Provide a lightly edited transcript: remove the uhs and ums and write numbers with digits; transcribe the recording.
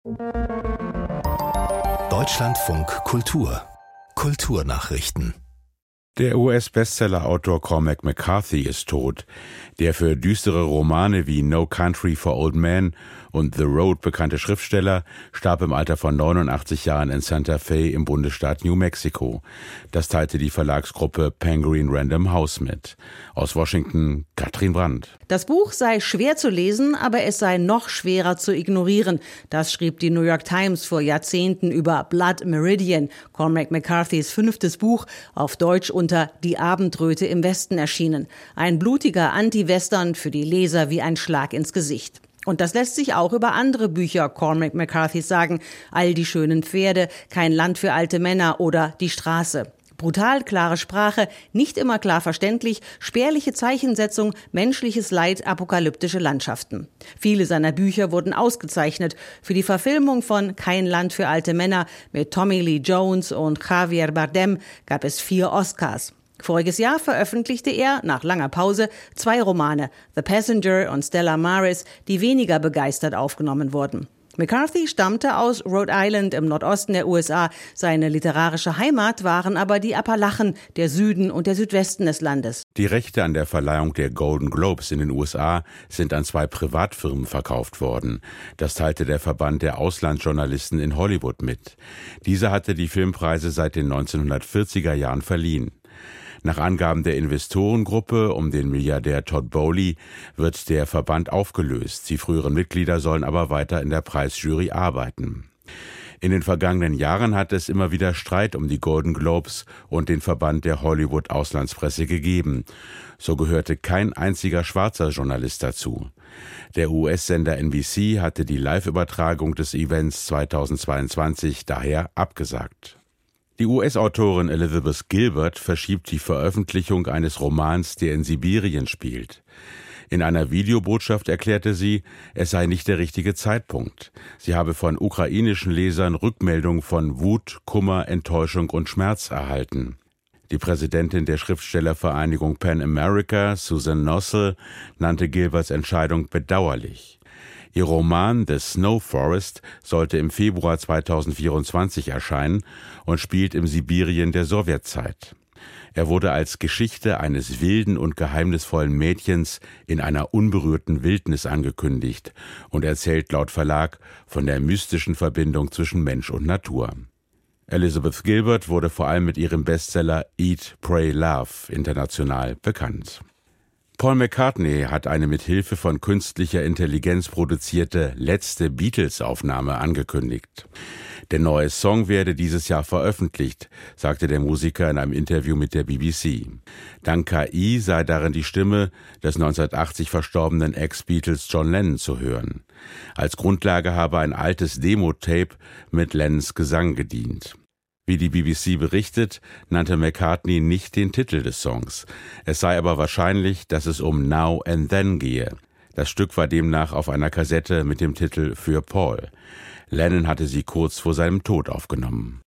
Deutschlandfunk Kultur. Kulturnachrichten. Der US-Bestseller-Autor Cormac McCarthy ist tot. Der für düstere Romane wie No Country for Old Men und The Road bekannte Schriftsteller starb im Alter von 89 Jahren in Santa Fe im Bundesstaat New Mexico. Das teilte die Verlagsgruppe Penguin Random House mit. Aus Washington, Katrin Brandt. Das Buch sei schwer zu lesen, aber es sei noch schwerer zu ignorieren. Das schrieb die New York Times vor Jahrzehnten über Blood Meridian, Cormac McCarthys 5. Buch, auf Deutsch unter Die Abendröte im Westen erschienen. Ein blutiger Anti-Western, für die Leser wie ein Schlag ins Gesicht. Und das lässt sich auch über andere Bücher Cormac McCarthys sagen. All die schönen Pferde, Kein Land für alte Männer oder Die Straße. Brutal, klare Sprache, nicht immer klar verständlich, spärliche Zeichensetzung, menschliches Leid, apokalyptische Landschaften. Viele seiner Bücher wurden ausgezeichnet. Für die Verfilmung von Kein Land für alte Männer mit Tommy Lee Jones und Javier Bardem gab es 4 Oscars. Voriges Jahr veröffentlichte er, nach langer Pause, 2 Romane, The Passenger und Stella Maris, die weniger begeistert aufgenommen wurden. McCarthy stammte aus Rhode Island im Nordosten der USA. Seine literarische Heimat waren aber die Appalachen, der Süden und der Südwesten des Landes. Die Rechte an der Verleihung der Golden Globes in den USA sind an 2 Privatfirmen verkauft worden. Das teilte der Verband der Auslandsjournalisten in Hollywood mit. Dieser hatte die Filmpreise seit den 1940er Jahren verliehen. Nach Angaben der Investorengruppe um den Milliardär Todd Boehly wird der Verband aufgelöst. Die früheren Mitglieder sollen aber weiter in der Preisjury arbeiten. In den vergangenen Jahren hat es immer wieder Streit um die Golden Globes und den Verband der Hollywood-Auslandspresse gegeben. So gehörte kein einziger schwarzer Journalist dazu. Der US-Sender NBC hatte die Live-Übertragung des Events 2022 daher abgesagt. Die US-Autorin Elizabeth Gilbert verschiebt die Veröffentlichung eines Romans, der in Sibirien spielt. In einer Videobotschaft erklärte sie, es sei nicht der richtige Zeitpunkt. Sie habe von ukrainischen Lesern Rückmeldungen von Wut, Kummer, Enttäuschung und Schmerz erhalten. Die Präsidentin der Schriftstellervereinigung PEN America, Susan Nossel, nannte Gilberts Entscheidung bedauerlich. Ihr Roman The Snow Forest sollte im Februar 2024 erscheinen und spielt im Sibirien der Sowjetzeit. Er wurde als Geschichte eines wilden und geheimnisvollen Mädchens in einer unberührten Wildnis angekündigt und erzählt laut Verlag von der mystischen Verbindung zwischen Mensch und Natur. Elizabeth Gilbert wurde vor allem mit ihrem Bestseller Eat, Pray, Love international bekannt. Paul McCartney hat eine mit Hilfe von künstlicher Intelligenz produzierte letzte Beatles-Aufnahme angekündigt. Der neue Song werde dieses Jahr veröffentlicht, sagte der Musiker in einem Interview mit der BBC. Dank KI sei darin die Stimme des 1980 verstorbenen Ex-Beatles John Lennon zu hören. Als Grundlage habe ein altes Demo-Tape mit Lennons Gesang gedient. Wie die BBC berichtet, nannte McCartney nicht den Titel des Songs. Es sei aber wahrscheinlich, dass es um Now and Then gehe. Das Stück war demnach auf einer Kassette mit dem Titel Für Paul. Lennon hatte sie kurz vor seinem Tod aufgenommen.